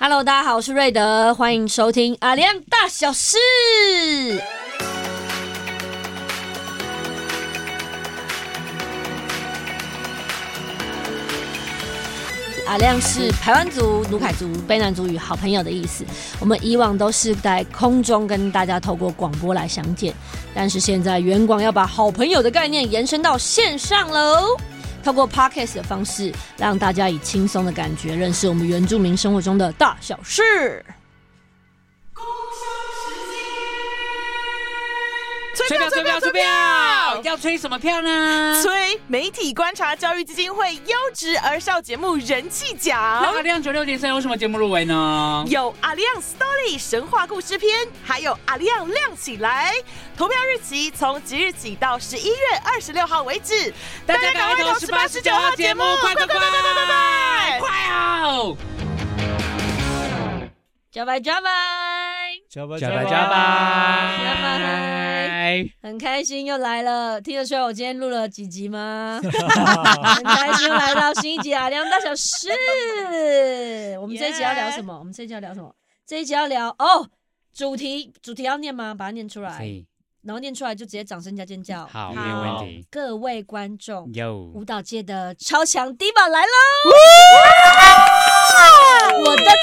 Hello， 大家好，我是瑞德，欢迎收听阿亮大小事。阿亮是排湾族、卢凯族、卑南族与好朋友的意思。我们以往都是在空中跟大家透过广播来相见，但是现在原广要把好朋友的概念延伸到线上喽。透过 Podcast 的方式，让大家以轻松的感觉认识我们原住民生活中的大小事。 吹票！要吹什么票呢？ 吹媒体观察教育基金会优质儿少节目人气奖。 那阿亮96.3有什么节目入围呢？ 有阿亮 Story 神话故事篇，还有阿亮亮起来。投票日期从即日起到11月26号为止， 大家赶快投18、19号节目，快！哦！ 加拜！很开心又来了，听得出来我今天录了几集吗？很开心又来到新一集阿亮大小事。我们这一集要聊什么？这一集要聊主题要念吗？把它念出来。然后念出来就直接掌声加尖叫。 好，没有问题。 各位观众，舞蹈界的超强 Diva 来喽！我的亲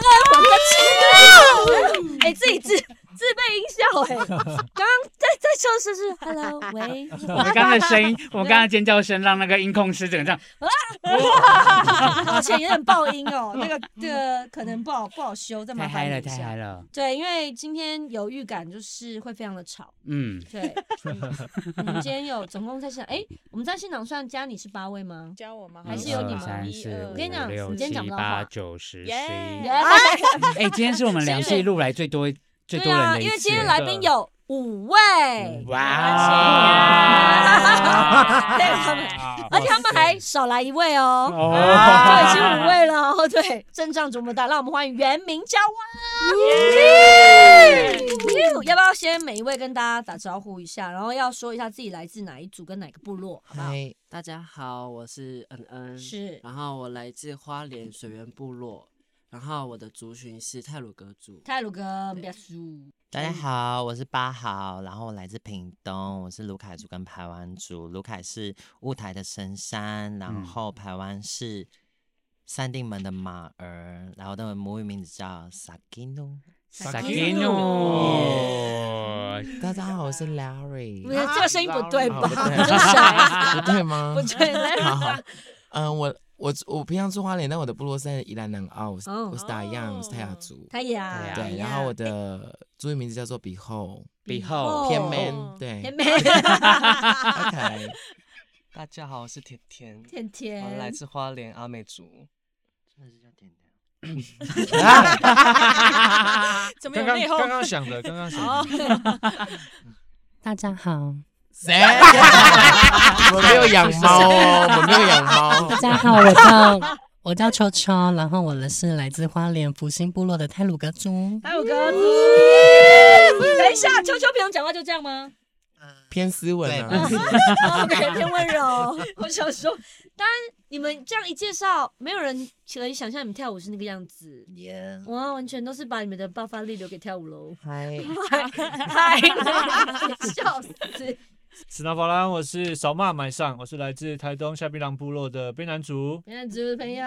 人，哎，自己自备音效哎，刚刚在测试是 Hello 喂， 我们刚刚的声音，我们刚刚的尖叫声让那个音控师整个这样， 抱歉有点爆音哦，这个可能不好修，再麻烦你一下。太嗨了，对，因为今天有预感就是会非常的吵，对，我们今天有总共在现场，我们在现场算加你是8位吗？ 加我吗？ 还是有你吗 ？3、4、 我跟你讲， 5、6、 你今天讲不到话 7、8、9、10、 11。 哎，今天是我们2季录来最多人的一次。 对啊，因为今天来宾有5位， 哇！ 对他们，而且他们还少来1位哦，就已经5位了哦。对，阵仗这么大，让我们欢迎原名交蛙。要不要先每一位跟大家打招呼一下，然后要说一下自己来自哪一组跟哪个部落，好不好？ 大家好，我是恩， 是， 然后我来自花莲水源部落，然后我的族群是太鲁阁族。 大家好，我是8号，然后我来自屏东，我是卢凯族跟排湾族。卢凯是雾台的神山，然后排湾是三定门的马儿，然后我的母语名字叫萨基努。大家好，我是 Larry。 这个声音不对吧？ 不对吗？ 不对。 好，我平常住花莲，但我的部落是在宜兰南澳，我是大样，我是泰雅族。 泰雅。 对，然后我的族语名字叫做比后，偏 man， 对。 偏 man。 OK。 大家好，我是甜甜， 我来自花莲阿美族。 真的是叫甜甜。 怎么有内讧？ 刚刚想的。 大家好。 谁？我没有养猫哦，我没有养猫。 大家好，我叫秋秋，然后我是来自花莲福兴部落的太鲁阁族。 等一下，秋秋平常讲话就这样吗？ 偏斯文啊偏温柔。我想说，当然你们这样一介绍，没有人可以想象你们跳舞是那个样子。哇，完全都是把你们的爆发力留给跳舞喽。嗨，笑死！ 斯纳法兰，我是扫码买上，我是来自台东下槟榔部落的卑南族。 卑南族的朋友，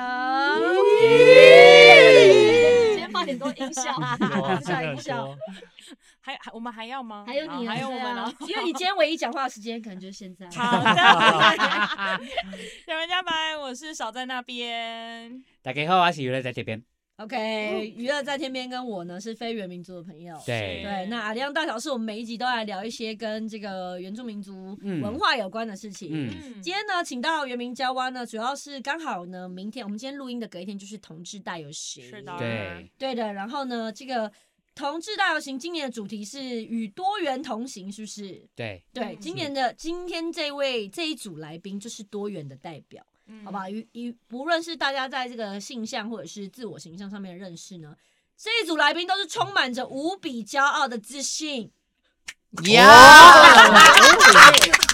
今天放点多音效音效。 我们还要吗？ 还有你， 还有我们呢， 因为你今天唯一讲话的时间可能就是现在。 好的，小人家白，我是少在那边。 大家好，我是娱乐在这边。 OK， 娱乐在天边跟我呢是非原民族的朋友。对，那阿亮大小事，我们每一集都来聊一些跟这个原住民族文化有关的事情。今天呢，请到原名交蛙呢，主要是刚好呢，明天我们今天录音的隔一天就是同志大游行。 是的， 对的。然后呢，这个同志大游行今年的主题是与多元同行，是不是？ 对， 今天这一组来宾就是多元的代表。好吧，不论是大家在这个性向或者是自我形象上面的认识呢，这一组来宾都是充满着无比骄傲的自信。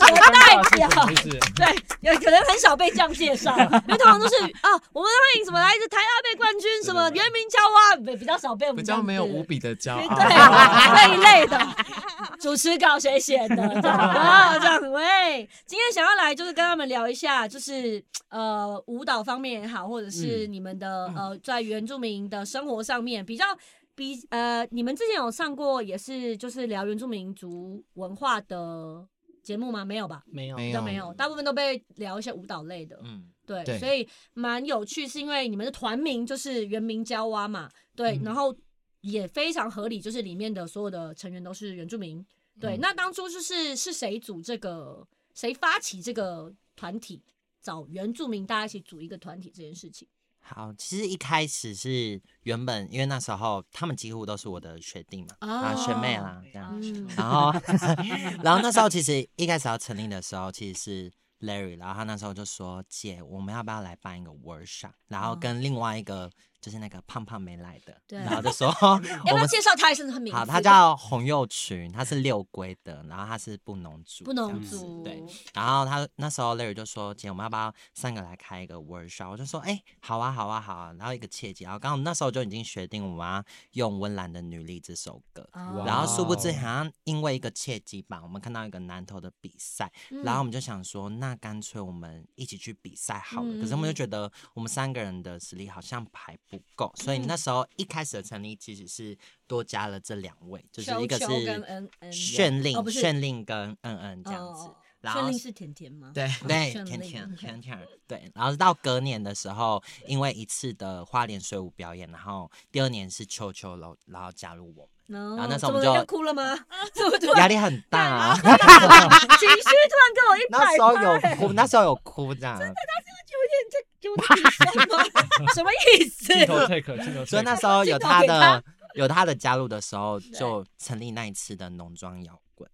代表， 就是对，有可能很少被这样介绍，因为通常都是啊，我们欢迎什么来自台亚杯冠军，什么原名娇娃，比较少被我们比较没有无比的骄傲。 对，这一类的主持稿谁写的？这样喂，今天想要来就是跟他们聊一下，就是舞蹈方面也好，或者是你们的在原住民的生活上面你们之前有上过也是就是聊原住民族文化的节目吗？没有吧？ 没有， 都没有，大部分都被聊一些舞蹈类的。对， 对所以蛮有趣，是因为你们的团名就是原名娇娃嘛，对，然后也非常合理，就是里面的所有的成员都是原住民。对，那当初是谁发起这个团体，找原住民大家一起组一个团体这件事情？ 好，其实一开始是原本因为那时候他们几乎都是我的学弟嘛，学妹啦这样，然后那时候其实一开始要成立的时候，其实是 Larry， 然后他那时候就说姐，我们要不要来办一个 workshop， 然后跟另外一个就是那个胖胖没来的，然后就说要不要介绍他一声他名字？ 好，他叫洪佑群，他是六龟的，然后他是布农族，对。然后他那时候 Larry 就说：“姐，我们要不要3个来开一个 workshop？” 我就说：“好啊，好啊，好啊。”然后一个契机，然后刚好那时候就已经决定我们要用温岚的《女力》这首歌，然后殊不知好像因为一个契机吧，我们看到一个南投的比赛，然后我们就想说，那干脆我们一起去比赛好了。可是我们就觉得我们3个人的实力好像还不够，所以那时候一开始的成立其实是多加了这2位，就是一个是炫令跟恩恩这样子。 炫令是甜甜吗？ 对，甜甜，对。然后到隔年的时候，因为一次的花莲水舞表演，然后第2年是秋秋，然后加入我们。然后那时候我们就哭了吗？ 压力很大啊， 情绪突然跟我那时候有哭这样。 真的，他是有点鼻酸吗？什么意思？ 镜头 take， 所以那时候有他的加入的时候，就成立那一次的农庄摇滚。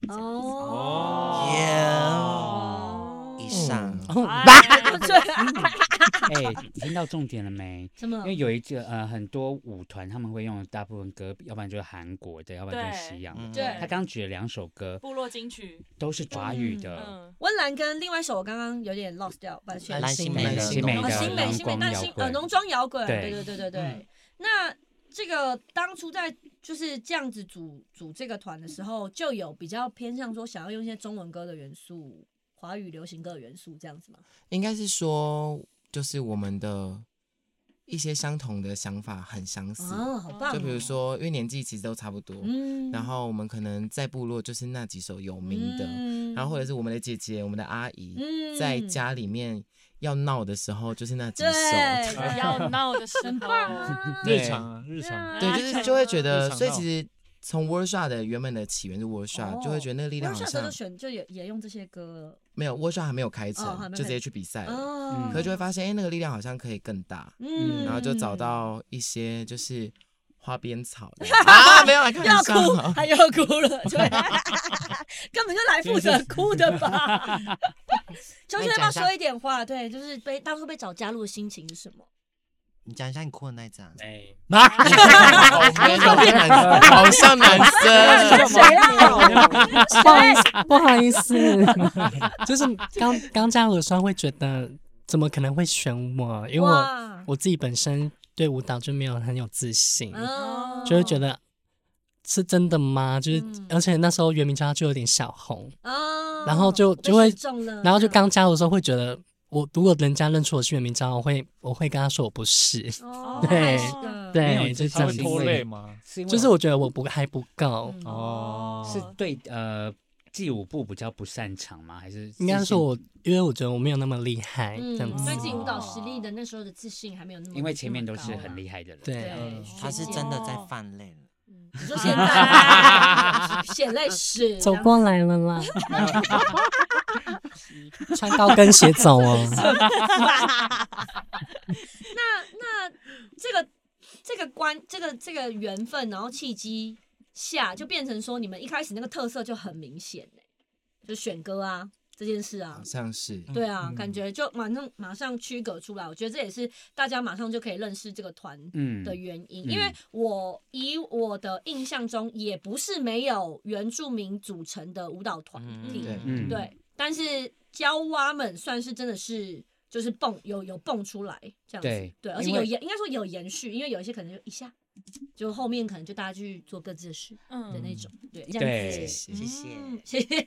以上。 听到重点了没？因为有一个很多舞团他们会用大部分歌，要不然就是韩国的，要不然就是西洋的。 对， 他刚举了2首歌， 部落金曲都是华语的。 温岚跟另外一首我刚刚有点 lost 掉， 新美的农庄摇滚。 对。 那这个当初在就是这样子组这个团的时候，就有比较偏向说想要用一些中文歌的元素、华语流行歌的元素这样子吗？ 应该是说，就是我们的一些相同的想法很相似。 好棒！ 就比如说，因为年纪其实都差不多，然后我们可能在部落就是那几首有名的，然后或者是我们的姐姐、我们的阿姨，在家里面要闹的时候，就是那几首。 要闹的时候， 日常， 对，就会觉得，所以其实从 workshop 的原本的起源是 workshop，就会觉得那个力量好像就也用这些歌。 没有 workshop 还没有开成，就直接去比赛了。可是就会发现，那个力量好像可以更大。然后就找到一些就是花边草的没有， 要哭，他又哭了，对，根本就来负责哭的吧。秋秋要不要说一点话？对，就是当初被找加入的心情是什么？ 你讲一下你哭的那一张。 好像男生。 不好意思，就是刚加入的时候会觉得，怎么可能会选我？因为我自己本身对舞蹈就没有很有自信，就会觉得是真的吗？就是，而且那时候原名叫他就有点小红，然后就会，然后就刚加入的时候会觉得。如果人家认出我是原名章，我会跟他说我不是，对，就这样子。 拖累吗？ 就是我觉得我还不够是对记舞步比较不擅长吗？还是应该说因为我觉得我没有那么厉害，这样子。 对自己舞蹈实力的那时候的自信还没有那么， 因为前面都是很厉害的人， 对， 他是真的在犯累了。 你说现在血泪史走过来了啦，穿高跟鞋走哦。 那这个缘分，然后契机下就变成说，你们一开始那个特色就很明显就选歌啊这件事啊， 好像是对啊，感觉就马上区隔出来。我觉得这也是大家马上就可以认识这个团的原因，因为以我的印象中，也不是没有原住民组成的舞蹈团体，对。 但是娇娃们算是真的是就是有蹦出来这样子，对，而且应该说有延续，因为有一些可能就一下。就后面可能就大家去做各自的事的那种，对，这样子，谢谢，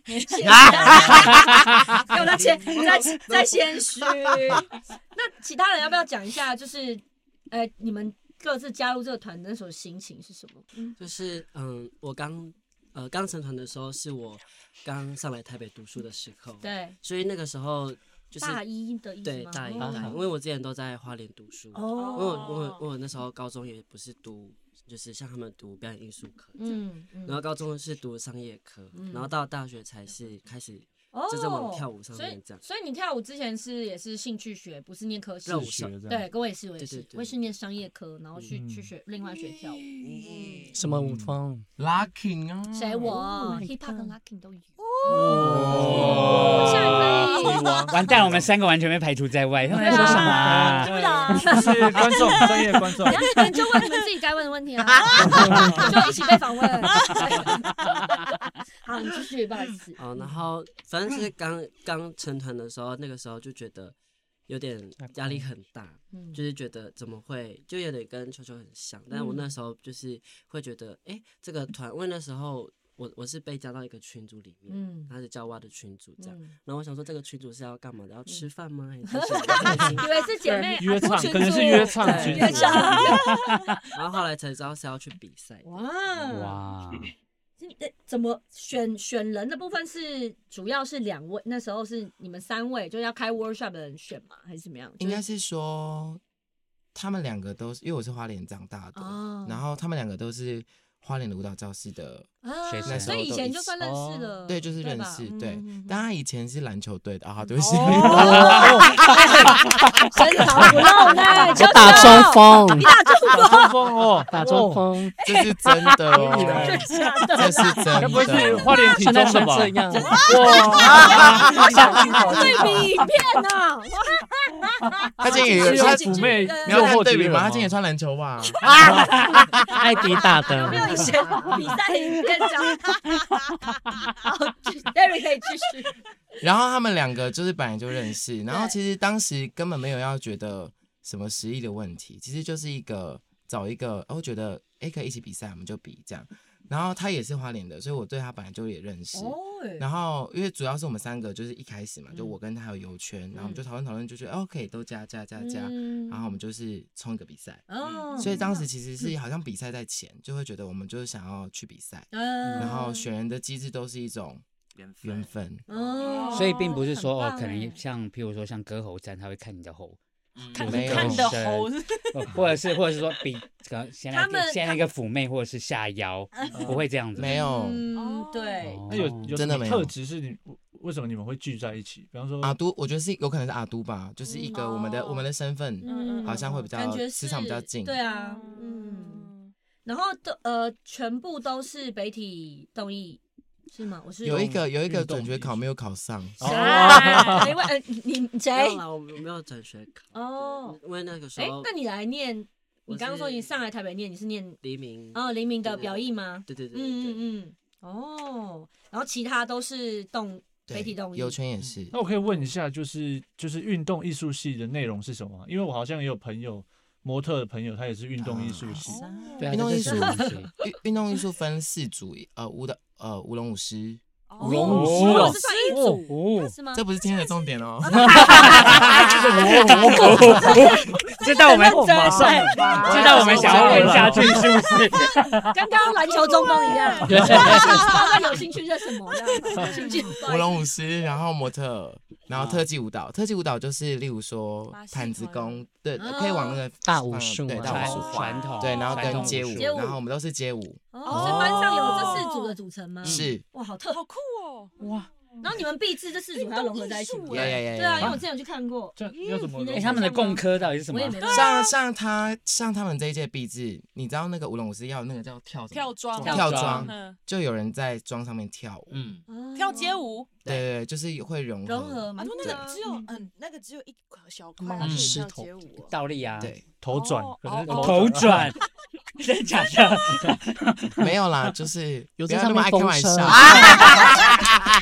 给我再谦虚。那其他人要不要讲一下？就是你们各自加入这个团的那时候心情是什么？ 就是我刚成团的时候，是我刚上来台北读书的时候， 对， 所以那个时候。就是大一的意思吗？ 对，大一，因为我之前都在花莲读书，我那时候高中也不是读，就是像他们读表演艺术科这样，然后高中是读商业科，然后到大学才是开始真正往跳舞上面这样。 所以你跳舞之前也是兴趣学，不是念科系？对，跟我也是，我也是念商业科，然后去学另外学跳舞。 什么舞风 ？Locking 啊？ 谁我 ？Hip Hop 跟 Locking 都有。 完蛋，我们3个完全被排除在外。他们在说什么？ 是观众，专业观众。 你就问你们自己该问的问题啦，就一起被访问。好，你继续，不好意思。 然后反正是刚成团的时候，那个时候就觉得有点压力很大，就是觉得怎么会，就有点跟球球很像。但是我那时候就是会觉得，这个团，因为那时候。我是被加到一个群组里面，他是娇娃的群组这样，然后我想说这个群组是要干嘛的？要吃饭吗？还是以为是姐妹约唱，可能是约唱群组。 然后后来才知道是要去比赛。 哇！ 怎么选人的部分是主要是2位，那时候是你们3位就要开 workshop 的人选吗？还是怎么样？ 应该是说他们2个都是，因为我是花莲长大的，然后他们2个都是。花莲的舞蹈教室的学生， 所以以前就算认识了， 对，就是认识，对。但他以前是篮球队的啊，对不起。 真好不漏呢， 我打中锋， 你打中锋哦， 打中锋， 这是真的哦，这是真的， 不是花莲体中的吧？ 哇，对比影片呢？ 他今天也他妩媚， 你要看对比吗？他今天也穿篮球袜， 艾迪打的。 没有以前比赛影片讲，好 ，Derry 可以继续。 然后他们2个就是本来就认识，然后其实当时根本没有要觉得什么实力的问题，其实就是找一个，我觉得可以一起比赛，我们就比这样。然后他也是花莲的，所以我对他本来就也认识。然后因为主要是我们3个就是一开始嘛，就我跟他有油圈，然后我们就讨论，就觉得可以都加，然后我们就是冲一个比赛。所以当时其实是好像比赛在前，就会觉得我们就是想要去比赛，然后选人的机制都是一种缘分。 所以并不是说可能像譬如说像歌喉战，他会看你的喉。 看你的喉， 或者是说比先来一个妩媚，或者是下腰，不会这样子。 没有， 对。 那有真的没有特质是你为什么你们会聚在一起？比方说阿都，我觉得是有可能是阿都吧，就是一个我们的身份好像会比较磁场比较近。 对啊，然后全部都是北体动艺。是吗？我是有一个转学考没有考上。 因为你谁？ 我没有转学考。因为那个时候。 那你来念？你刚刚说你上来台北念，你是念黎明？ 黎明的表艺吗？ 对。 然后其他都是北体动艺。 有圈也是。 那我可以问一下，就是运动艺术系的内容是什么？因为我好像也有朋友。模特的朋友，他也是运动艺术系。 运动艺术分4组，舞龙舞狮。 舞龙舞狮哦， 是算一组，是吗？ 这不是今天的重点哦。 知道我们马上，知道我们想要问下去是不是？ 刚刚篮球中锋一样，大家有兴趣是什么？ 舞龙舞狮，然后模特，然后特技舞蹈。特技舞蹈就是例如说毯子功，对，可以往那个大武术， 对，大武术传统， 对，然后跟街舞，然后我们都是街舞。 所以班上有这4组的组成吗？ 是。 哇，好酷哦！ 哇。 然后你们毕制这4组还要融合在一起， 对啊，因为我之前有去看过。 要怎么？ 他们的共科到底是什么？ 像他们这一届毕制，你知道那个舞龙舞狮要那个叫跳桩，就有人在桩上面跳舞， 跳街舞。 对，就是会融合嘛。那个只有一小块是跳街舞， 倒立啊， 对， 头转， 真的假的？ 没有啦，就是有在上面爱开玩笑。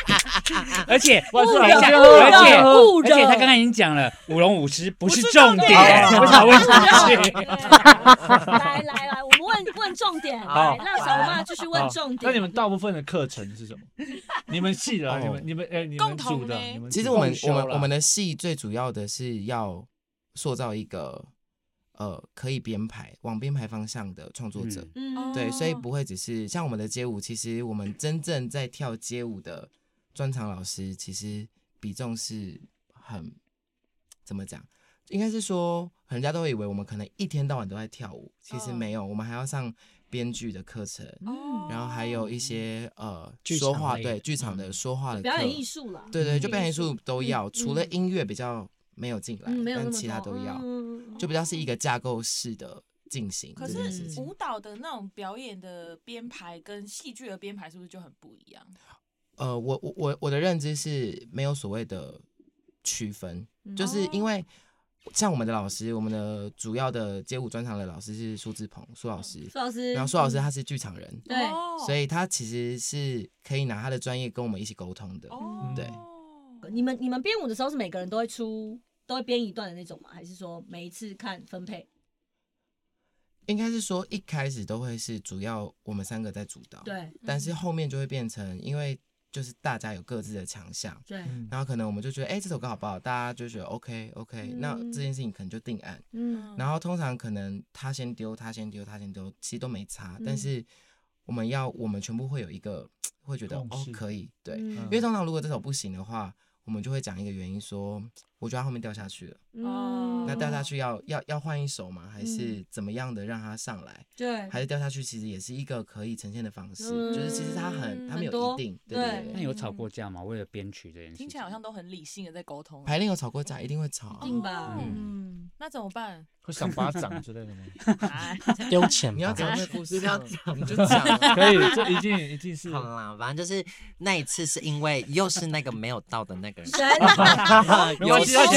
而且而且他刚刚已经讲了，舞龙舞狮不是重点，我想问出去。 来，我们问重点，来让小吴妈继续问重点。 那你们大部分的课程是什么？你们系的，你们组的， 其实我们的系最主要的是要塑造一个可以编排往编排方向的创作者，对，所以不会只是像我们的街舞，其实我们真正在跳街舞的专场老师，其实比重是很怎么讲？应该是说，人家都会以为我们可能一天到晚都在跳舞，其实没有，我们还要上编剧的课程，然后还有一些说话，对，剧场的说话的课表演艺术啦， 对，就表演艺术都要，除了音乐比较没有进来，但其他都要，就比较是一个架构式的进行。 可是舞蹈的那种表演的编排跟戏剧的编排是不是就很不一样？ 我的认知是没有所谓的区分，就是因为像我们的老师，我们的主要的街舞专场的老师是苏志鹏苏老师，然后苏老师他是剧场人， 对， 所以他其实是可以拿他的专业跟我们一起沟通的，对。 你们编舞的时候是每个人都会编一段的那种吗？还是说每一次看分配？ 应该是说一开始都会是主要我们3个在主导， 对， 但是后面就会变成因为。就是大家有各自的强项， 对， 然后可能我们就觉得，这首歌好不好？大家就觉得 OK，那这件事情可能就定案，然后通常可能他先丢，其实都没差，但是我们全部会有一个会觉得可以，对，因为通常如果这首不行的话，我们就会讲一个原因说，我觉得他后面掉下去了，那掉下去要换一首吗？还是怎么样的让它上来？ 对， 还是掉下去其实也是一个可以呈现的方式，就是其实它没有一定，对。 那有吵过架吗？为了编曲这件事， 听起来好像都很理性的在沟通。 排练有吵过架，一定会吵， 一定吧？ 那怎么办？ 会赏巴掌之类的吗？ 丢钱？ 你要讲那个故事， 要讲我们就讲， 可以，这一定是好啦。反正就是那一次是因为又是那个没有到的那个人， 有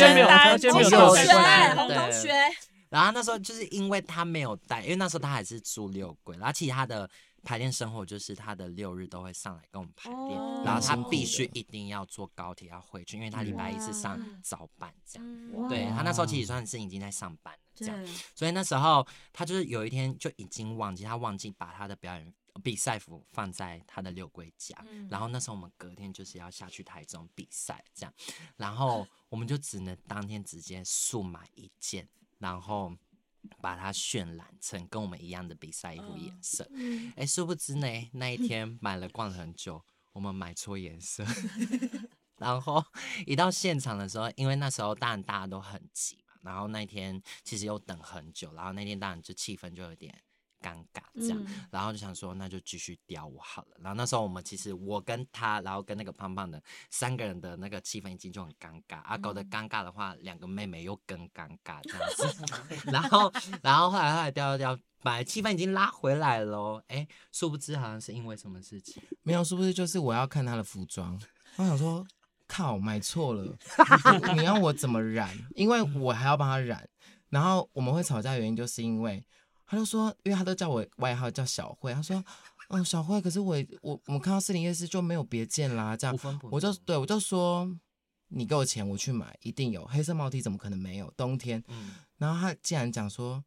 洪同学。 然后那时候就是因为他没有带，因为那时候他还是住6轨，然后其实他的排练生活就是他的6日都会上来跟我们排练，然后他必须一定要坐高铁要回去，因为他礼拜1是上早班这样。对，他那时候其实算是已经在上班了这样，所以那时候他就是有一天就已经忘记把他的比赛服放在他的6柜架，然后那时候我们隔天就是要下去台中比赛这样，然后我们就只能当天直接速买一件，然后把它渲染成跟我们一样的比赛衣服颜色。殊不知呢，那一天逛了很久，我们买错颜色。然后一到现场的时候，因为那时候当然大家都很急嘛，然后那一天其实又等很久，然后那天当然就气氛就有点尴尬这样，然后就想说那就继续雕舞好了。然后那时候我们其实我跟他，然后跟那个胖胖的3个人的那个气氛已经就很尴尬，搞得尴尬的话，2个妹妹又更尴尬这样子。然后后来雕，本来气氛已经拉回来了，殊不知好像是因为什么事情， 没有，是不是就是我要看他的服装？我想说，靠，买错了，你要我怎么染？因为我还要帮他染。然后我们会吵架的原因就是因为。他就说，因为他都叫我外号叫小慧，他说，小慧，可是我们看到40夜市就没有别件啦，这样，我就说，你给我钱，我去买，一定有黑色毛 T， 怎么可能没有？冬天，然后他竟然讲说，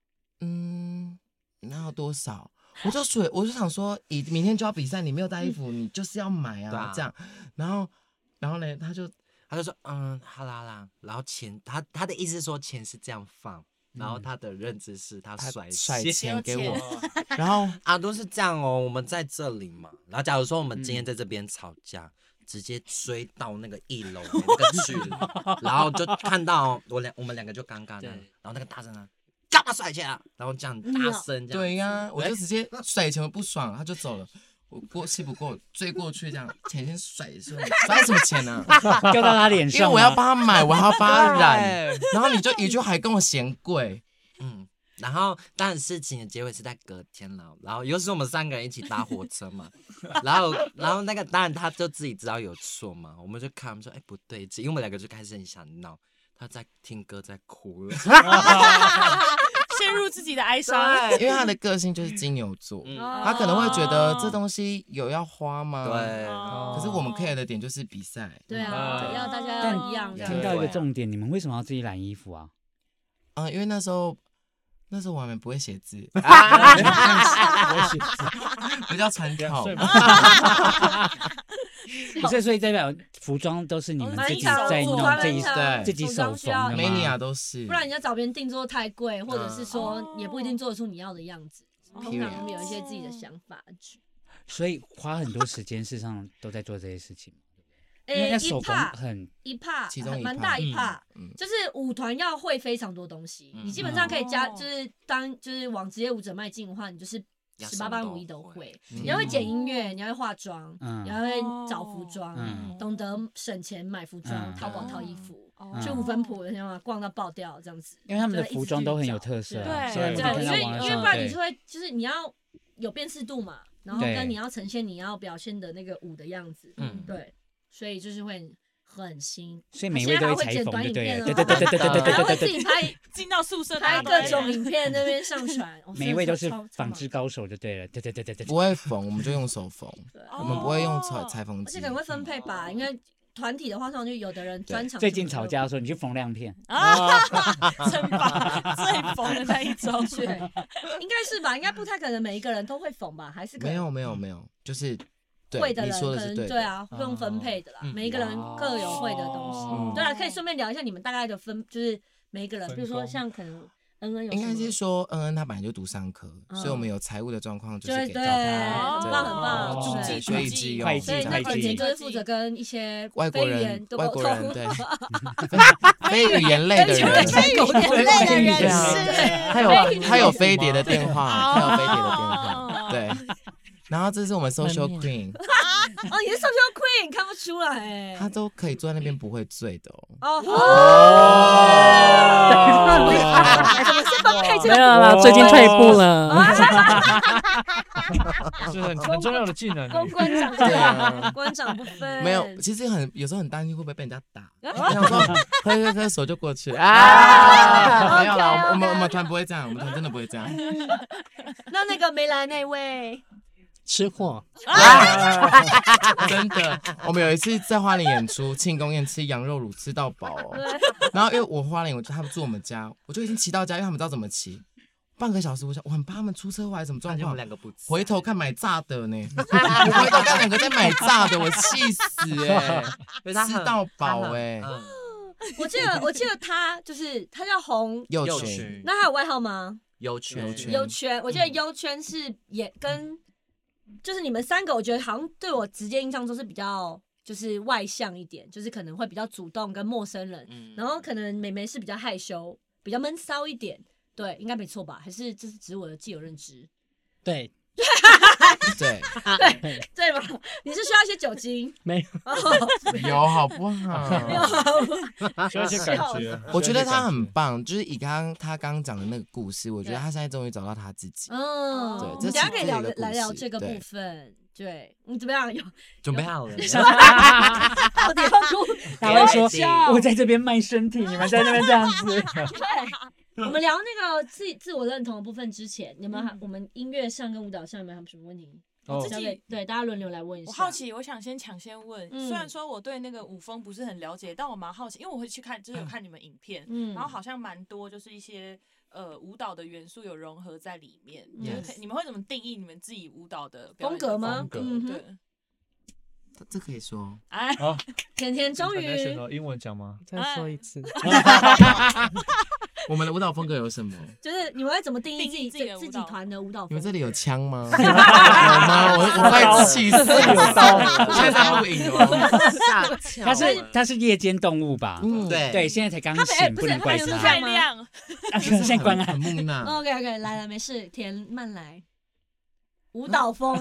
那要多少？我就想说，明天就要比赛，你没有带衣服，你就是要买啊，这样，然后呢，他就说，好啦，然后钱，他的意思是说钱是这样放。然后他的认知是他甩钱给我，然后都是这样哦，我们在这里嘛。然后假如说我们今天在这边吵架，直接追到那个1楼那个去了，然后就看到我们2个就尴尬的，然后那个大声啊，干嘛甩钱啊？然后这样大声这样， 对呀，我就直接甩钱，我不爽，他就走了。我气不过，追过去这样，钱先甩什么钱呢？ 掉到他脸上， 因为我要帮他买，我还要帮他染，然后你就一句还跟我嫌贵， 然后当然事情的结尾是在隔天了，然后又是我们3个人一起搭火车嘛，然后那个当然他就自己知道有错嘛，我们就看，我们说不对劲，因为我们2个就开始很想闹，他在听歌在哭了。 陷入自己的哀伤。 因为他的个性就是金牛座，他可能会觉得这东西有要花吗？ 对， 可是我们 care 的点就是比赛。 对啊，要大家要一样。 听到一个重点，你们为什么要自己染衣服啊？ 因为那时候我还没不会写字，不叫传统。 不是，所以代表服装都是你们自己在弄，自己手缝的吗 ？Mania 都是， 不然你要找别人定做太贵，或者是说也不一定做得出你要的样子。通常他们有一些自己的想法。 所以花很多时间，事实上都在做这些事情。因为手工一帕， 其中蛮大一帕，就是舞团要会非常多东西，你基本上可以加，就是往职业舞者迈进的话，你就是18般武艺都会。你要会剪音乐，你要会化妆，你要会找服装，懂得省钱买服装，淘宝淘衣服，去5分埔逛到爆掉这样子。 因为他们的服装都很有特色， 对，因为不然你就会就是你要有辨识度嘛，然后跟你要呈现你要表现的那个舞的样子，对。所以就是会很新， 所以每位都会裁缝，对， 还会自己拍， 进到宿舍拍各种影片那边上传， 每一位都是纺织高手就对了，对， 不会缝我们就用手缝，我们不会用裁缝机， 而且可能会分配吧，因为团体的话上就有的人专场。 最近吵架的时候，你去缝亮片真棒，最缝的那一种， 对，应该是吧？应该不太可能每一个人都会缝吧？还是没有，就是。 会的人可能对啊，会用分配的啦，每一个人各有会的东西。对啊，可以顺便聊一下你们大概的就是每一个人，比如说像可能恩恩有， 应该是说恩恩他本来就读商科，所以我们有财务的状况就是给到他，很棒很棒， 学以致用， 所以那姐姐就是负责跟一些外国人对非语言类的人， 非语言类的人士， 他有飞碟的电话，对。然后这是我们 social queen， 你是 social queen， 看不出来他都可以坐在那边不会醉的怎么是分配这个？ 没有啦，最近退步了。 是很重要的技能。 馆长不分。 没有，其实有时候很担心会不会被人家打。想说喝手就过去没有啦，我们团不会这样，我们团真的不会这样。 那个没来那位。 吃货真的，我们有一次在花莲演出庆功宴，吃羊肉卤吃到饱然后因为我花莲，他们住我们家，我就已经骑到家，因为他们知道怎么骑，半个小时，我很怕他们出车祸还是什么状况，回头看买炸的呢，我回头看2个在买炸的，我气死吃到饱我记得他他叫洪佑全， 那他有外号吗？ 优圈， 我记得优圈是也跟。就是你们3个，我觉得好像对我直接印象中是比较就是外向一点，就是可能会比较主动跟陌生人，然后可能妹妹是比较害羞，比较闷骚一点，对，应该没错吧？还是这是只是我的既有认知？ 对。 对吧？你是需要一些酒精？ 没有，有好不好？ 需要一些感觉。 我觉得他很棒，就是以他刚讲的那个故事，我觉得他现在终于找到他自己。对， 我们等一下可以来聊这个部分。对，你怎么样？ 准备好了？ 到底要哭？ 他会说：“我在这边卖身体，你们在那边这样子。” 对，我们聊那个自我认同的部分之前，你们我们音乐上跟舞蹈上有没有什么问题？对大家轮流来问一下。 我好奇，我想抢先问。虽然说我对那个舞风不是很了解，但我蛮好奇，因为我会去看，就是有看你们影片，然后好像蛮多就是一些舞蹈的元素有融合在里面。你们会怎么定义你们自己舞蹈的风格吗？ 对。 这可以说甜终于英文讲吗？ 再说一次。 我们的舞蹈风格有什么？ 就是你们会怎么定义自己团的舞蹈风格？ 你们这里有枪吗？有吗？我快气死了！ 有刀， 现在录影哦。它是夜间动物吧？对，现在才刚醒，不能怪它。 太亮， 现在关暗。 木讷。 OK， 来，没事，甜慢来。舞蹈风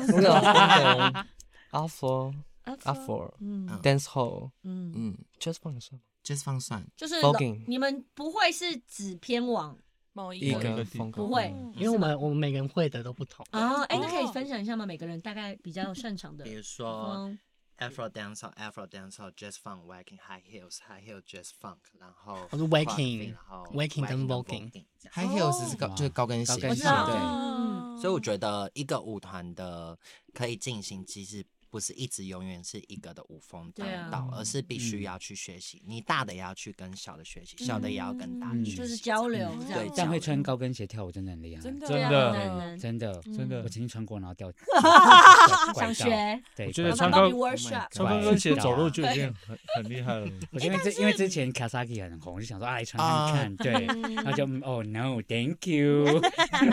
，Afro Dance Hall， Just 放算， 就是你们不会是只偏往某一个风格， 不会， 因为我们每个人会的都不同那可以分享一下吗？每个人大概比较擅长的， 比如说 Afro dancehall jazz funk waking high heels jazz funk， 然后我是 waking 跟 voguing。High heels 是就是高跟鞋， 对。 所以我觉得一个舞团的可以进行，其实不是一直永远是一个的舞风当道，而是必须要去学习。你大的也要去跟小的学习，小的也要跟大的学习， 就是交流。 对，这样会穿高跟鞋跳舞真的很厉害， 真的， 我曾经穿过，然后掉。 想学？ 对，我觉得穿高跟鞋走路就已经很厉害了。 因为之前 Kawasaki 很红，就想说来穿看看，对，然后就Oh no, thank you。不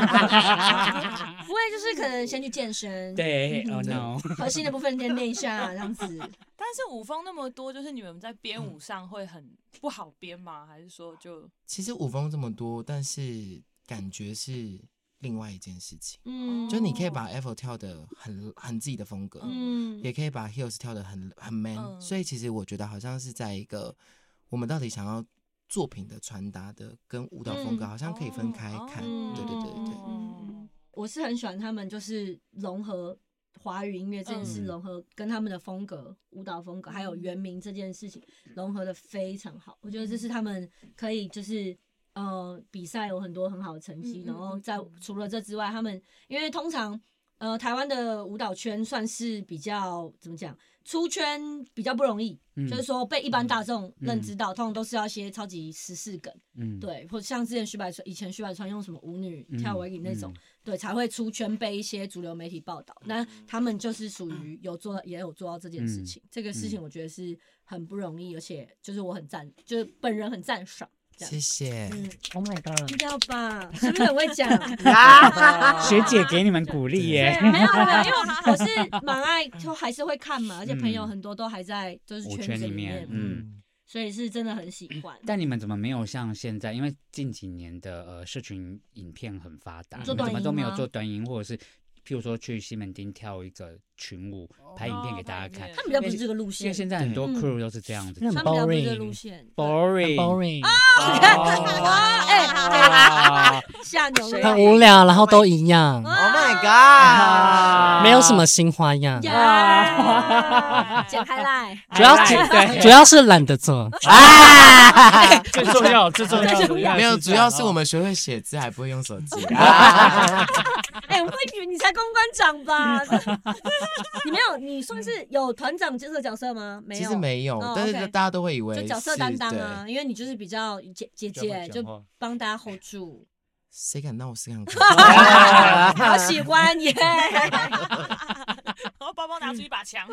会，就是可能先去健身。 对 ，Oh no。 核心的部分先练一下，这样子。 但是舞风那么多，就是你们在编舞上会很不好编吗？还是说就？ 其实舞风这么多，但是感觉是另外一件事情。就你可以把 Afro 跳的很自己的风格，也可以把 Heels 跳的很 man。所以其实我觉得好像是在一个我们到底想要作品的传达的跟舞蹈风格好像可以分开看。对。 我是很喜欢他们就是融合华语音乐这件事，融合跟他们的风格、舞蹈风格，还有原民这件事情融合的非常好。我觉得这是他们可以就是比赛有很多很好的成绩，然后除了这之外，他们因为通常台湾的舞蹈圈算是比较怎么讲，出圈比较不容易，就是说被一般大众认知到，通常都是要一些超级时事梗，对，或者像之前以前徐百川用什么舞女跳维那种，对，才会出圈，被一些主流媒体报道。那他们就是属于也有做到这件事情，这个事情我觉得是很不容易，而且就是我就是本人很赞赏。 谢谢。 Oh my god！ 一定要吧，是不是很会讲？ 学姐给你们鼓励耶。 没有，因为我是蛮爱，就还是会看嘛，而且朋友很多都还在就是圈子里面，所以是真的很喜欢。 但你们怎么没有像现在？因为近几年的社群影片很发达，你们怎么都没有做短影，或者是譬如说去西门町跳一个群舞，拍影片给大家看。 他们比较不是这个路线， 因为现在很多 crew 都是这样子， 他们比较不是这个路线 ，boring 啊！你看，哇，吓牛人， 很无聊，然后都一样。 Oh my god！ 没有什么新花样。 剪开来， 主要是懒得做。 最重要， 没有，主要是我们学会写字，还不会用手机。 我会以为你才公关长吧？你没有，你算是有团长这个角色吗？没有， 其实没有，但是大家都会以为就角色担当啊，因为你就是比较姐姐，就帮大家 hold 住。 谁敢闹我试看看？ 好喜欢耶！ 然后包包拿出一把枪，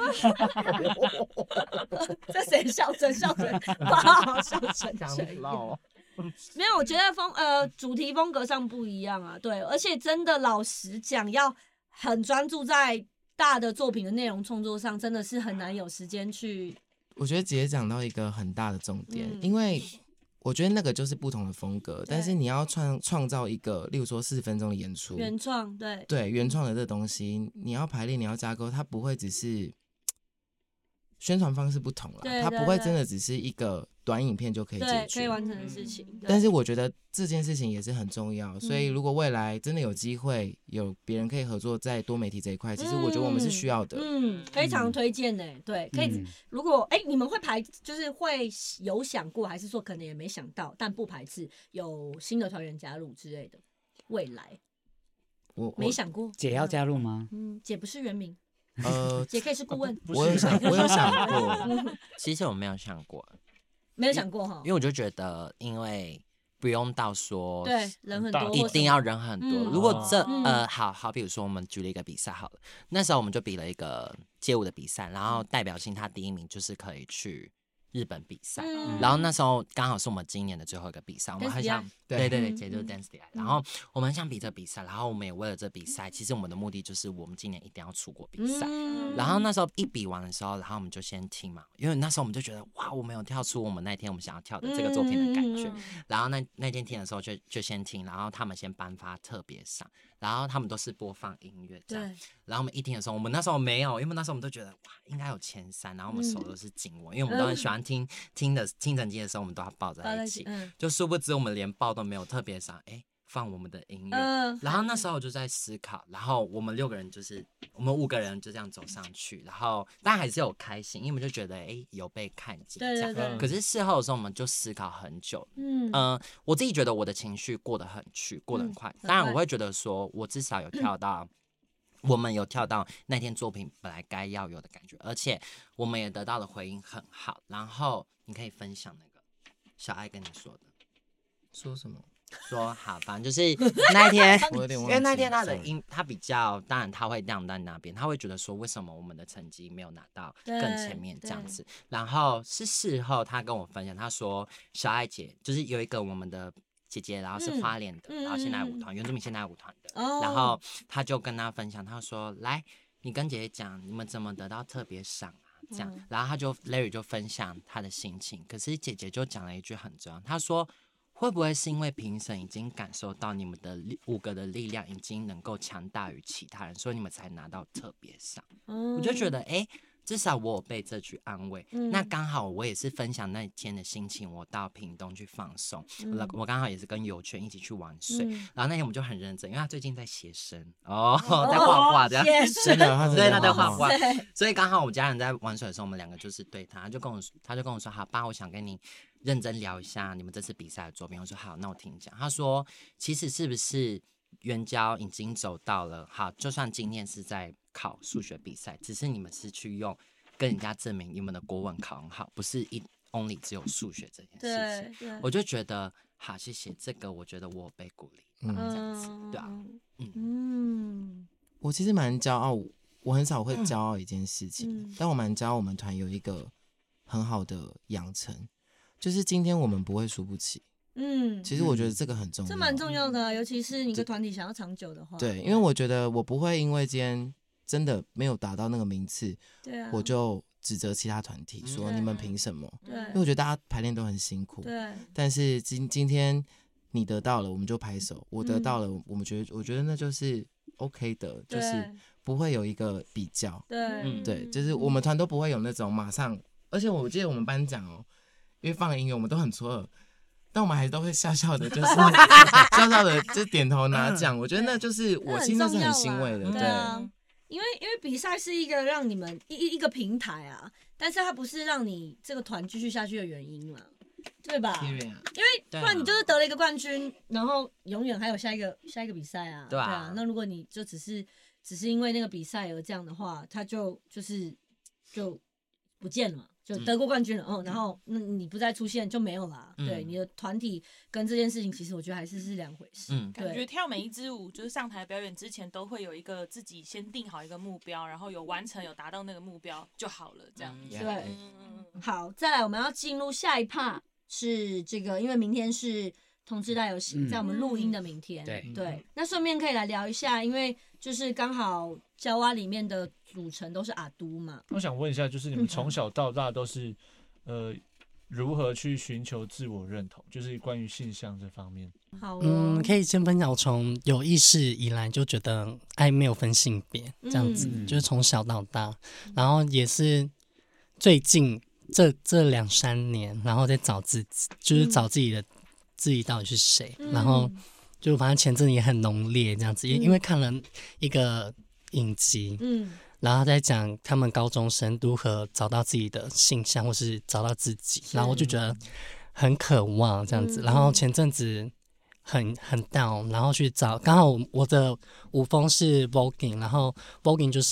这谁笑成包好笑成没有，我觉得主题风格上不一样啊，对，而且真的老实讲，要很专注在大的作品的内容创作上，真的是很难有时间去。 我觉得姐姐讲到一个很大的重点，因为我觉得那个就是不同的风格，但是你要创造一个，例如说40分钟的演出， 原创， 对原创的这东西，你要排练，你要架构，它不会只是宣传方式不同了，它不会真的只是一个短影片就可以解决， 可以完成的事情。 但是我觉得这件事情也是很重要，所以如果未来真的有机会有别人可以合作在多媒体这一块，其实我觉得我们是需要的。 非常推荐呢。对，可以。如果你们会就是会有想过，还是说可能也没想到，但不排斥有新的团员加入之类的。未来我没想过， 姐要加入吗？ 姐不是原名。姐可以是顾问。 我有想过， 其实我没有想过。 没有想过哈， 因为我就觉得，因为不用到说对人很多， 一定要人很多。如果好，比如说我们举了一个比赛好了，那时候我们就比了一个街舞的比赛，然后代表性他第1名就是可以去日本比赛，然后那时候刚好是我们今年的最后一个比赛，我们很想对，姐就是 Dance DI，然后我们很想比这比赛，然后我们也为了这比赛，其实我们的目的就是我们今年一定要出国比赛，然后那时候一比完的时候，然后我们就先听嘛，因为那时候我们就觉得哇，我们有跳出我们那天我们想要跳的这个作品的感觉，然后那天听的时候就先听，然后他们先颁发特别赏，然后他们都是播放音乐这样，然后我们一听的时候，我们那时候没有，因为那时候我们都觉得哇应该有前3，然后我们手都是紧握，因为我们都很喜欢听成绩的时候，我们都要抱在一起，就殊不知我们连抱都没有特别赏， 放我们的音乐，然后那时候我就在思考，然后我们5个人就这样走上去，然后但还是有开心，因为我们就觉得有被看见这样。 对。 可是事后的时候，我们就思考很久。我自己觉得我的情绪过得很快，当然我会觉得说，我至少有跳到。我们有跳到那天作品本来该要有的感觉，而且我们也得到的回应很好。然后你可以分享那个小爱跟你说的， 说什么？ 说好，反正就是那一天， 我有点忘记， 因为那天他的音，他比较，当然他会晾在那边，他会觉得说，为什么我们的成绩没有拿到更前面这样子。然后是事后他跟我分享，他说小爱姐就是有一个我们的姐姐，然后是花莲的，然后现代舞团原住民现代舞团的，然后他就跟他分享，他说来，你跟姐姐讲，你们怎么得到特别赏啊？这样，然后Larry 就分享他的心情，可是姐姐就讲了一句很重要，他说。会不会是因为评审已经感受到你们的5个的力量已经能够强大于其他人，所以你们才拿到特别赏？我就觉得，至少我有被这句安慰。那刚好我也是分享那天的心情，我到屏东去放松，我刚好也是跟友圈一起去玩水，然后那天我们就很认真，因为他最近在写生在画画这样， 真的， 他在画画，所以刚好我们家人在玩水的时候，我们2个就是对他就跟我说，好爸，我想跟你认真聊一下你们这次比赛的作品。我说好，那我听讲。他说，其实是不是援交已经走到了好，就算今天是在考数学比赛，只是你们是去用跟人家证明你们的国文考很好，不是only 只有数学这件事情。我就觉得好，谢谢这个，我觉得我有被鼓励，这样子，对啊， 我其实蛮骄傲，我很少会骄傲一件事情，但我蛮骄傲我们团有一个很好的养成。就是今天我们不会输不起，其实我觉得这个很重要， 这蛮重要的，尤其是你一个团体想要长久的话。 对，因为我觉得我不会因为今天真的没有达到那个名次，我就指责其他团体说你们凭什么？因为我觉得大家排练都很辛苦，但是今天你得到了，我们就拍手；我得到了，我觉得那就是 OK 的，就是不会有一个比较，对，就是我们团都不会有那种马上，而且我记得我们颁奖因为放了音乐，我们都很错愕，但我们还都会笑笑的，就是笑笑的，就点头拿奖。我觉得那就是我心中是很欣慰的，对啊， 因为比赛是一个让你们一个平台啊，但是它不是让你这个团继续下去的原因嘛，对吧？因为不然你就是得了一个冠军，然后永远还有下一个比赛啊，对啊。那如果你就只是因为那个比赛而这样的话，它就不见了嘛。就得过冠军了，然后你不再出现就没有啦。对，你的团体跟这件事情，其实我觉得还是两回事。 感觉跳每一支舞，就是上台表演之前，都会有一个自己先定好一个目标，然后有完成有达到那个目标就好了，这样。 对，好，再来我们要进入下一 part 是这个，因为明天是同志大游行，在我们录音的明天。对，那顺便可以来聊一下，因为就是刚好焦蛙里面的组成都是阿都嘛。 我想问一下，就是你们从小到大都是如何去寻求自我认同，就是关于性向这方面。 好可以先分享，我从有意识以来就觉得爱没有分性别这样子，就是从小到大，然后也是最近这2-3年，然后再找自己，就是找自己到底是谁，然后就反正前阵也很浓烈这样子，因为看了一个影集，然后在讲他们高中生如何找到自己的性向或是找到自己，然后我就觉得很渴望这样子，然后前阵子很 down， 然后去找，刚好我的舞风是 voguing， 然后 voguing 就是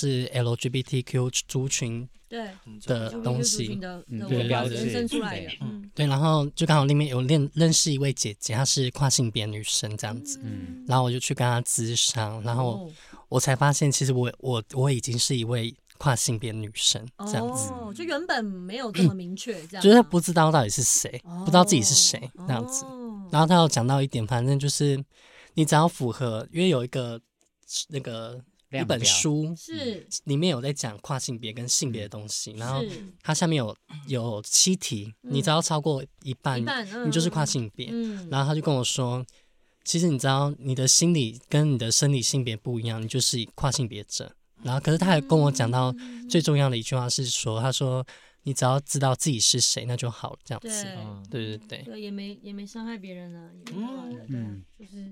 LGBTQ 族群的东西， 对，延伸出来的， 对，然后就刚好里面有认识一位姐姐，她是跨性别女生这样子，然后我就去跟她咨商，然后我才发现其实我已经是一位跨性别女生这样子， 就原本没有这么明确，这样就是不知道到底是谁，不知道自己是谁这样子。然后他有讲到一点，反正就是你只要符合，因为有一个那个一本书是里面有在讲跨性别跟性别的东西，然后它下面有7题，你只要超过一半你就是跨性别。然后他就跟我说，其实你知道你的心理跟你的生理性别不一样，你就是跨性别者。然后可是他还跟我讲到最重要的一句话是说，他说你只要知道自己是谁那就好了，这样子。对， 也没伤害别人啊，也没干嘛的，对，就是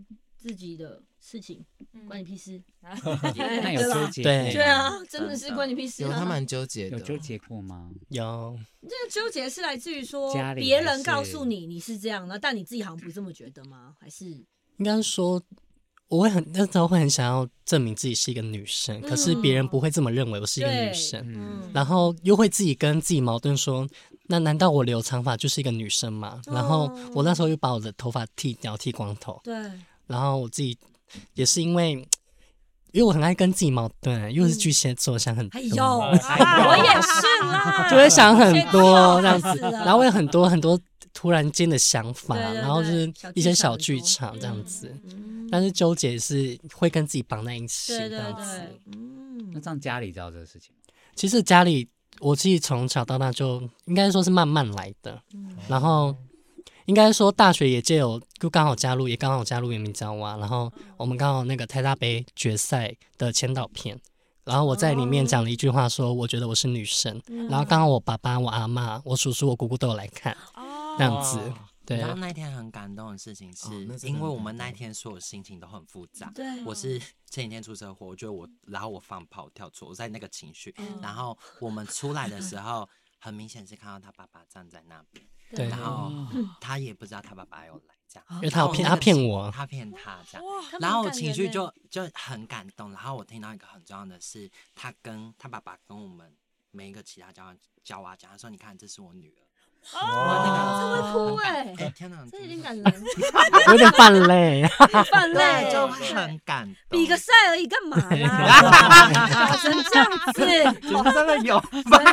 自己的事情，关你屁事。 那有纠结？ 对啊，真的是关你屁事。 有他蛮纠结的， 有纠结过吗？ 有。 这个纠结是来自于说别人告诉你是这样，但你自己好像不这么觉得吗？还是应该说，我那时候会很想要证明自己是一个女生，可是别人不会这么认为我是一个女生，然后又会自己跟自己矛盾说，那难道我留长发就是一个女生吗？然后我那时候又把我的头发剃掉，剃光头。 对。 然后我自己也是因为我很爱跟自己矛盾，又是巨蟹座，想很多。 哎呦，我也是啦， 就会想很多这样子，然后会有很多很多突然间的想法，然后就是一些小剧场这样子。但是纠结是会跟自己绑在一起这样子。 那这样家里知道这个事情吗？ 其实家里我自己从小到大就应该说是慢慢来的，然后应该说大学也就刚好加入原民交蛙，然后我们刚好那个台大杯决赛的签到片，然后我在里面讲了一句话说我觉得我是女生，然后刚好我爸爸、我阿嬷、我叔叔、我姑姑都有来看，这样子。对， 然后那天很感动的事情是，因为我们那天所有心情都很复杂。对，我是前几天出车祸，我觉得然后我放炮跳错，我在那个情绪，然后我们出来的时候，很明显是看到他爸爸站在那边，对，然后他也不知道他爸爸有来，这样， 因为他骗我， 他骗他这样，然后我情绪就很感动，然后我听到一个很重要的是，他爸爸跟我们每一个其他交娃讲，他说：“你看，这是我女儿。” 这会哭天哪， 这有点感人， 有点泛泪， 泛泪就很感动。 比个赛而已，干嘛啦？搞成这样子， 真的有，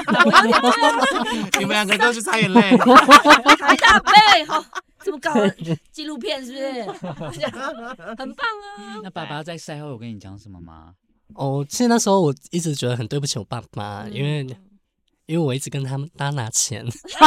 你们两个都是擦眼泪， 台大杯，好，怎么搞？纪录片是不是？很棒啊！ 那爸爸在赛后有跟你讲什么吗？ 其实那时候我一直觉得很对不起我爸妈，因为我一直跟他们拿钱，情绪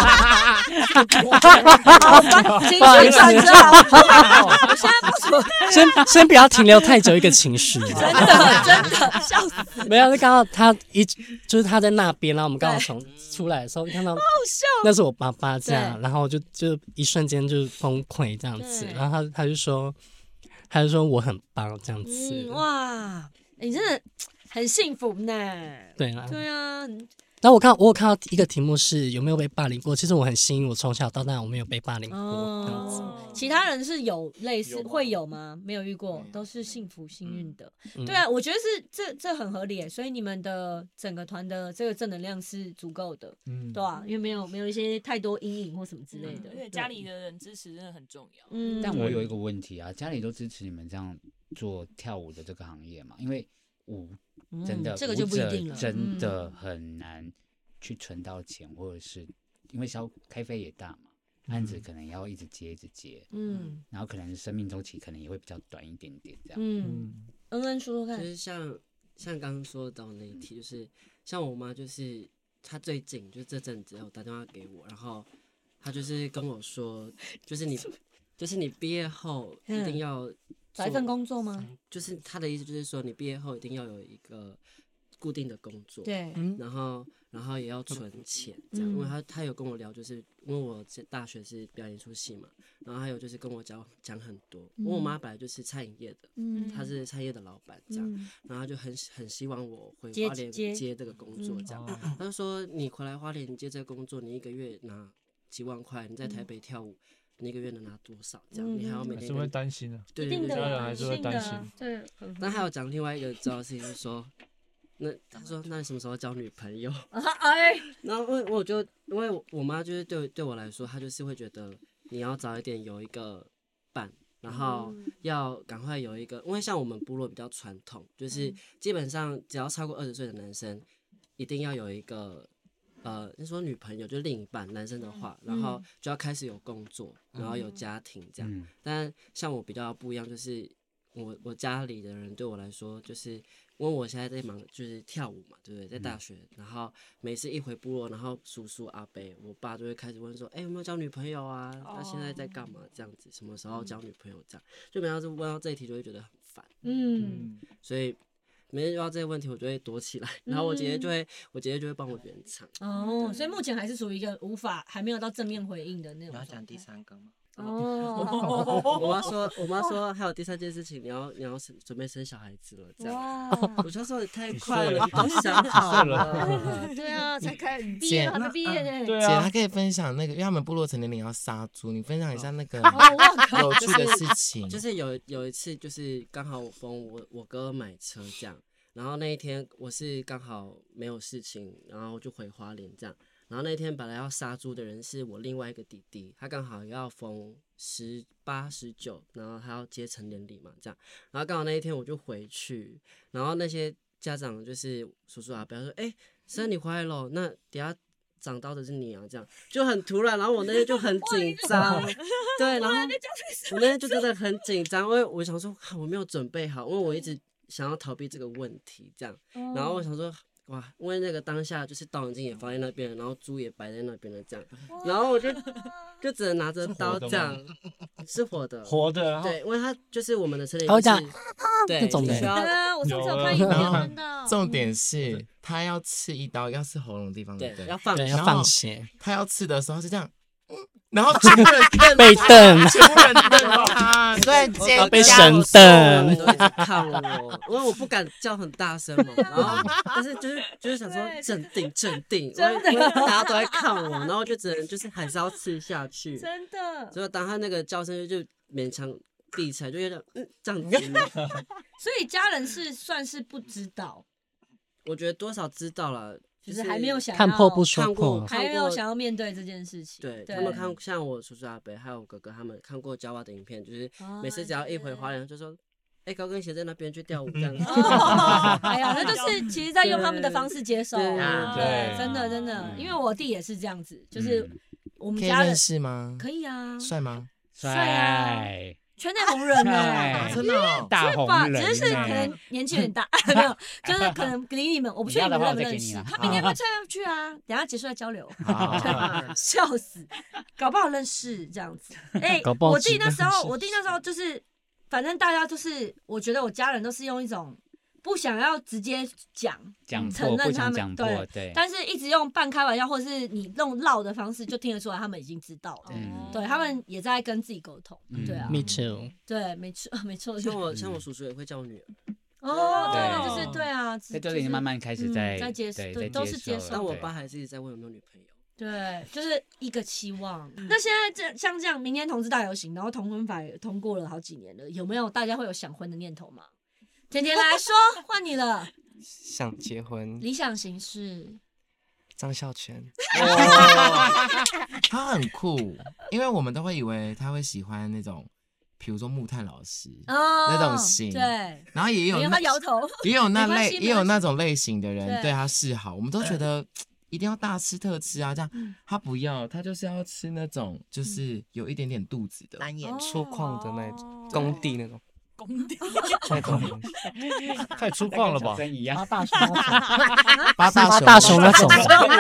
转折好，我现在不说， 先不要停留太久一个情绪，真的笑死。 没有，是刚好就是他在那边，然后我们刚好从出来的时候看到，那是我爸爸这样，然后我就一瞬间就崩溃这样子，然后他就说我很棒这样子， 哇，你真的很幸福呢。 对啊， 对啊。 然后我有看到一个题目是有没有被霸凌过，其实我很幸运，我从小到大我没有被霸凌过，这样子。 其他人是有类似会有吗？没有遇过，都是幸福幸运的。对啊，我觉得是这很合理，所以你们的整个团的这个正能量是足够的，对啊，因为没有一些太多阴影或什么之类的。 而且家里的人支持真的很重要。 但我有一个问题啊，家里都支持你们这样做跳舞的这个行业嘛？因为真的这个就不一定了， 真的很难去存到钱，或者是因为开飞也大嘛，案子可能要一直接，然后可能生命周期可能也会比较短一点点这样。 恩说说看， 就是像刚刚说到那一题，就是像我妈，就是她最近就这阵子有打电话给我，然后她就是跟我说，就是你毕业后一定要找一份工作吗？ 就是她的意思就是说，你毕业后一定要有一个固定的工作， 对， 然后也要存钱，这样，因为他有跟我聊，就是因为我大学是表演艺术系嘛，然后还有就是跟我讲很多，因为我妈本来就是餐饮业的，她是餐饮业的老板，这样，然后她就很希望我回花莲接这个工作，这样，她就说你回来花莲你接这个工作，你一个月拿几万块，你在台北跳舞。你一个月能拿多少？这样，你还要每天还是会担心的， 对， 家人还是会担心。 对， 那还有讲另外一个重要的事情，就是说，他说，那你什么时候交女朋友？然后因为我妈就是对我来说，她就是会觉得你要早一点有一个伴，然后要赶快有一个，因为像我们部落比较传统，就是基本上只要超过20岁的男生，一定要有一个。你说女朋友就另一半，男生的话，然后就要开始有工作，然后有家庭这样。但像我比较不一样，就是我家里的人对我来说，就是因为我现在在忙，就是跳舞嘛，对不对？在大学，然后每次一回部落，然后叔叔阿伯，我爸就会开始问说，有没有交女朋友啊？他现在在干嘛？这样子，什么时候交女朋友？这样，就每次问到这一题，就会觉得很烦。所以。每次遇到这些问题，我就会躲起来，然后我姐姐就会帮我圆场。 所以目前还是属于一个还没有到正面回应的那种。 你要讲第三个吗？ 我妈说还有第3件事情，你要准备生小孩子了，这样。我就说你太快了，你都想好了。 对啊，才毕业还没毕业呢。 姐，她可以分享那个，因为他们部落成年礼要杀猪，你分享一下那个有趣的事情。 就是有一次，就是刚好我哥买车这样，然后那一天我是刚好没有事情，然后就回花莲这样。然后那天本来要杀猪的人是我另外一个弟弟，他刚好要逢18、19，然后他要接成年礼嘛，这样。然后刚好那一天我就回去，然后那些家长就是叔叔阿伯说：“生你回来了，那等下长刀的是你啊。”这样就很突然，然后我那天就很紧张，对，然后我那天就真的很紧张，因为我想说我没有准备好，因为我一直想要逃避这个问题，这样。然后我想说。哇，因为那个当下就是倒影镜也放在那边，然后猪也摆在那边了，这样，然后我就只能拿着刀这样，是活的，对，因为它就是我们的成年礼是，对， 这种的， 我上次有看影片看到， 重点是他要刺一刀，要刺喉咙的地方，对， 要放血， 他要刺的时候是这样。然后全部人被瞪， 全部人瞪他，对， 被神瞪， 都一直看我，因为我不敢叫很大声嘛，然后但是就是想说镇定，因为大家都在看我，然后就只能就是还是要吃下去， 真的。 所以当他那个叫声就勉强闭起来，就有点这样子。 所以家人算是不知道， 我觉得多少知道了。 就是还没有想要看破不说破， 还没有想要面对这件事情。 对，他们像我叔叔阿伯还有我哥哥，他们看过焦娃的影片，就是每次只要一回花莲就说，高跟鞋在那边去跳舞这样子。 哎呀，那就是其实在用他们的方式接受。 对， 真的，因为我弟也是这样子，就是我们家人可以认识吗？ 可以啊。 帅吗？ 帅。 圈内红人呢， 真的大红人， 只是可能年纪有点大，没有，就是可能离你们，我不确定你们认不认识。他明天会上去啊，等下结束再交流。笑死，搞不好认识这样子。我弟那时候就是，反正大家就是，我觉得我家人都是用一种不想要直接承认他们对，但是一直用半开玩笑或者是你用唠的方式，就听得出来他们已经知道了。对，他们也在跟自己沟通。对啊 ，Me too。 对，没错。 像我叔叔也会叫我女儿。 对，就是对啊， 在这里慢慢开始在接受，对，都是接受。 但我爸还是一直在问有没有女朋友。 对，就是一个期望。那现在像这样，明年同志大游行，然后同婚法也通过了好几年了，有没有大家会有想婚的念头吗？甜甜来说，换你了。 想结婚， 理想型是张孝全。 他很酷，因为我们都会以为他会喜欢那种，比如说木炭老师那种型， 对。 然后也有他摇头， 也有那种类型的人对他示好，我们都觉得一定要大吃特吃啊，这样他不要，他就是要吃那种就是有一点点肚子的， 单眼粗犷的那种，工地那种。 工地太粗犷了吧？ 一样， 八大熊那种。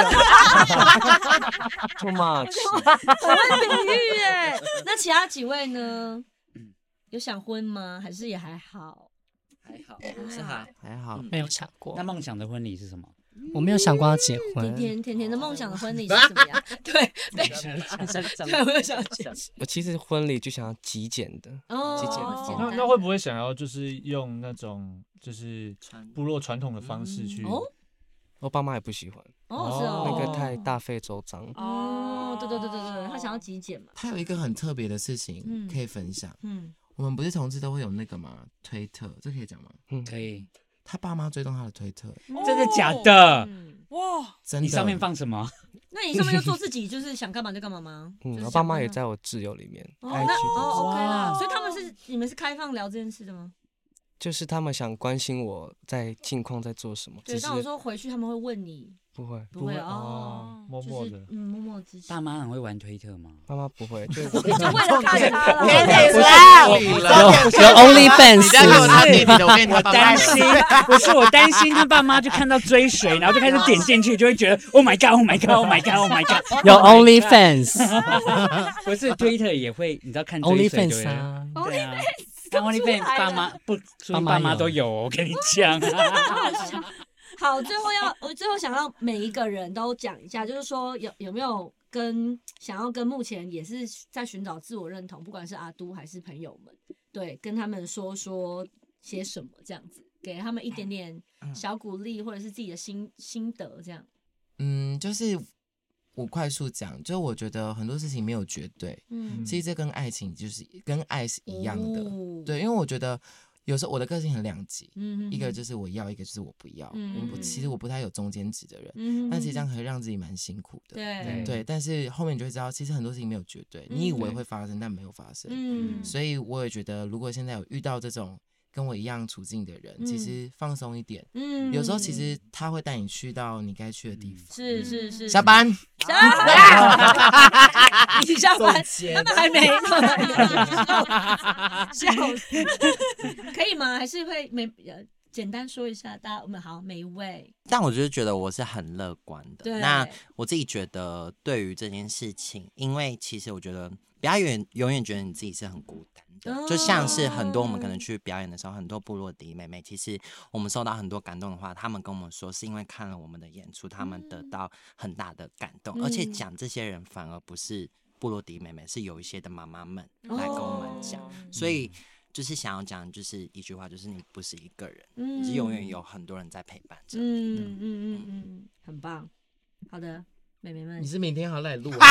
Too much， 很会比喻耶。那其他几位呢？有想婚吗？还是也还好？ 还好， 没有想过。 那梦想的婚礼是什么？ 我没有想过要结婚。 甜甜的梦想的婚礼是怎么样？对，我有想结。 我其实婚礼就想要极简的，极简的。 那会不会想要就是用那种就是部落传统的方式去？ 我爸妈也不喜欢。那个太大费周章。 对，他想要极简嘛。 他有一个很特别的事情可以分享。我们不是同志都会有那个嘛推特，这可以讲吗？ 可以。 他爸妈追踪他的推特， 真的假的？ 哇， 真的！ 你上面放什么？ 那你上面就做自己，就是想干嘛就干嘛吗？ 我爸妈也在我挚友里面。 OK 啦，所以你们是开放聊这件事的吗？ 就是他们想关心我在近况在做什么。 对，但我说回去他们会问你。 不会默默的， 默默支持。 爸妈很会玩推特吗？ 爸妈不会，就为了看他了。 有 OnlyFans， 我担心，不是我担心他爸妈就看到追随，然后就开始点进去，就会觉得 Oh my God，Oh my God，Oh my God，Oh my God， 有 OnlyFans， 不是 Twitter 也会，你知道看追随对啊，对啊，看 OnlyFans 爸妈都有，我跟你讲。 好，我最后想让每一个人都讲一下，就是说有没有想要跟目前也是在寻找自我认同，不管是阿都还是朋友们，对，跟他们说些什么这样子，给他们一点点小鼓励，或者是自己的心得这样。 就是我快速讲，就我觉得很多事情没有绝对，其实这跟爱情就是跟爱是一样的，对，因为我觉得有时候我的个性很两极，一个就是我要，一个就是我不要，其实我不太有中间值的人，但其实这样可以让自己蛮辛苦的，对，但是后面你就会知道，其实很多事情没有绝对，你以为会发生，但没有发生，所以我也觉得，如果现在有遇到这种跟我一样处境的人，其实放松一点，有时候其实他会带你去到你该去的地方。 是。 下班， 你下班，他们还没笑死，可以吗？还是会简单说一下，我们好每一位。 但我就是觉得我是很乐观的。那我自己觉得，对于这件事情，因为其实我觉得不要永远觉得你自己是很孤单。就像是很多我们可能去表演的时候，很多部落弟妹妹，其实我们受到很多感动的话，他们跟我们说是因为看了我们的演出，他们得到很大的感动，而且讲这些人反而不是部落弟妹妹，是有一些的妈妈们来跟我们讲，所以就是想要讲就是一句话，就是你不是一个人，你是永远有很多人在陪伴着你。 很棒。好的。妹妹们， 你是明天还要来录啊？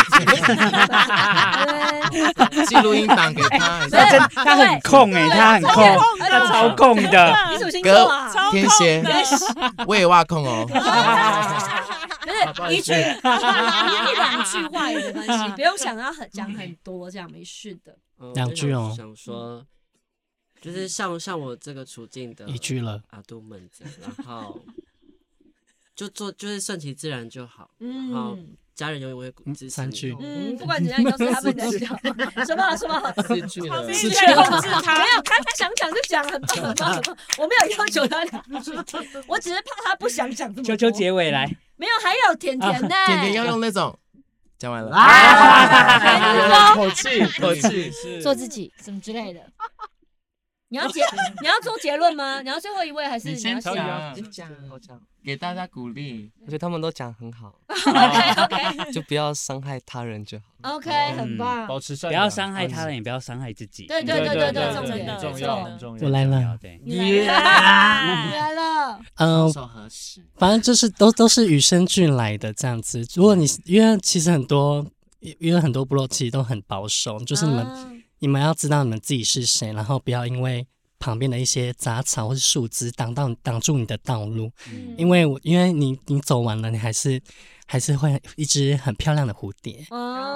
寄录音档给他， 他很控他很控，他超控的。 你什么星座啊？ 天蝎，我也挖控哦。 不是一两句话也没关系，不用想要讲很多，这样没事的。 2句哦。 想说，就是像我这个处境的 1句了， 阿都们这样，然后。就是顺其自然就好，然后家人永远会支持你。3句， 不管怎样都是他们的笑。什么 4句了 ，4句控制他。没有，他想讲就讲，很棒。我没有要求他2句，我只是怕他不想讲这么多。 求结尾来。 没有，还有甜甜呢。 甜甜要用那种。讲完了。口气， 做自己什么之类的。你要做结论吗？你要最后一位还是你要讲？给大家鼓励。 我觉得他们都讲很好。 OK， 就不要伤害他人就好。 OK， 很棒。 保持善良， 不要伤害他人，也不要伤害自己。 对， 很重要。 我来了， 你来了。 手合十。 反正就是都是与生俱来的这样子。如果因为其实很多部落其实都很保守，就是你们要知道你们自己是谁，然后不要因为旁边的一些杂草或是树枝挡住你的道路，因为你走完了，你还是会一只很漂亮的蝴蝶。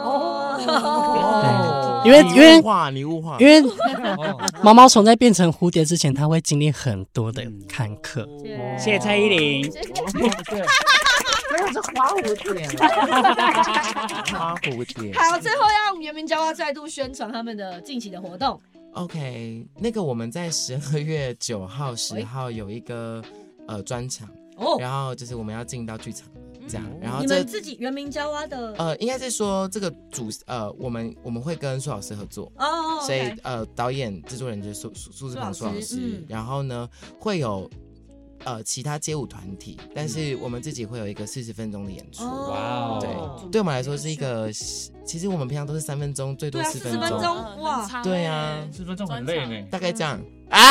因为你物化， 因为毛毛虫在变成蝴蝶之前，它会经历很多的坎坷。 谢谢蔡依林。 真的是花蝴蝶，花蝴蝶。 好，最后让原民交蛙再度宣传他们的近期的活动。 OK， 那个我们在12月9号、10号有一个专场，然后就是我们要进到剧场这样，然后你们自己原民交蛙的应该是说这个我们会跟苏老师合作所以导演、制作人就是苏志鹏苏老师，然后呢会有。其他街舞团体，但是我们自己会有一个40分钟的演出。哇，对我们来说是一个，其实我们平常都是3分钟，最多4分钟。 4分钟，哇， 对啊 ，4分钟很累呢。 大概这样。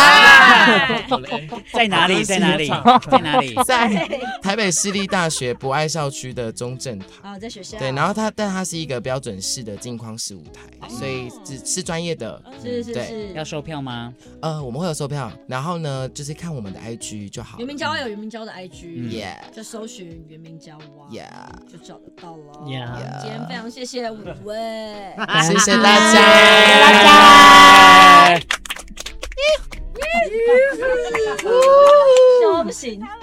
在哪里？在台北市立大学博爱校区的中正堂。 在学校。 对，然后但它是一个标准式的镜框式舞台，所以是专业的。 是。 要售票吗？ 我们会有售票，然后呢，就是看我们的 IG 就好。 原民交蛙有原民交的 IG， 就搜寻原民交蛙，就找得到了。今天非常谢谢5位， 谢谢大家， 笑不行。